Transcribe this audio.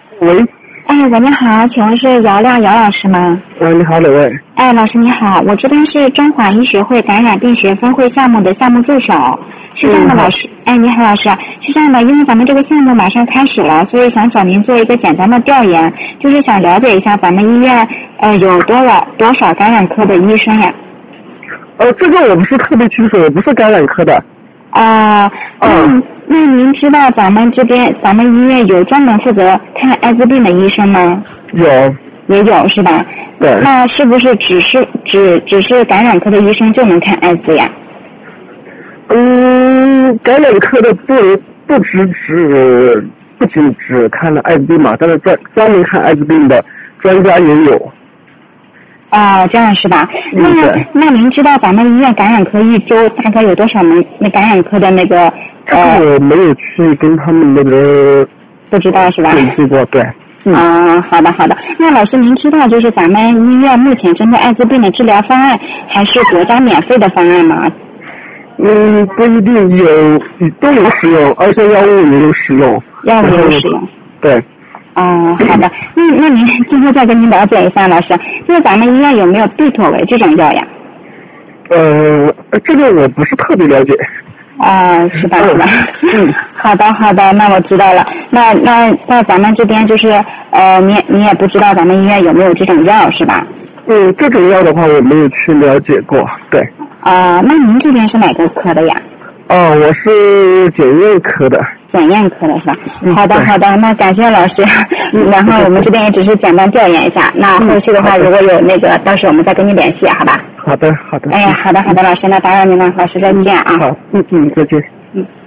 喂。 哎，喂，你好，请问是姚老师吗？ 你好，哪位？ 哎，老师你好，我这边是中华医学会感染病学分会项目的项目助手，是这样的，老师。哎，你好，老师，是这样的，因为咱们这个项目马上开始了，所以想找您做一个简单的调研，就是想了解一下咱们医院有多少感染科的医生呀？ 这个我不是特别清楚，我不是感染科的。 那您知道咱们医院有专门负责看艾滋病的医生吗？也有是吧？ 对。 那是不是只是感染科的医生就能看艾滋呀？ 感染科的不仅只看了艾滋病嘛，但是专门看艾滋病的专家也有。 这样是吧？那您知道咱们医院感染科一周大概有多少门那感染科的那个？ 我没有去跟他们那个。 不知道是吧？ 联系过，对。 好的。那老师您知道就是咱们医院目前针对艾滋病的治疗方案还是国家免费的方案吗？ 不一定，都有使用，而且药物也有使用。 药物也有使用。 对。 好的。那您最后再跟您了解一下，老师，就是咱们医院有没有对妥韦这种药呀？ 这个我不是特别了解。 是吧？好的，那我知道了。那在咱们这边就是你也不知道咱们医院有没有这种药是吧？ 这种药的话我没有去了解过，对。 那您这边是哪个科的呀？ 我是检验科的。 检验科的是吧？好的，那感谢老师。然后我们这边也只是简单调研一下，那后续的话如果有那个，到时候我们再跟你联系，好吧？ 好的。 哎，好的，老师，那打扰您了，老师再见啊。 好，再见。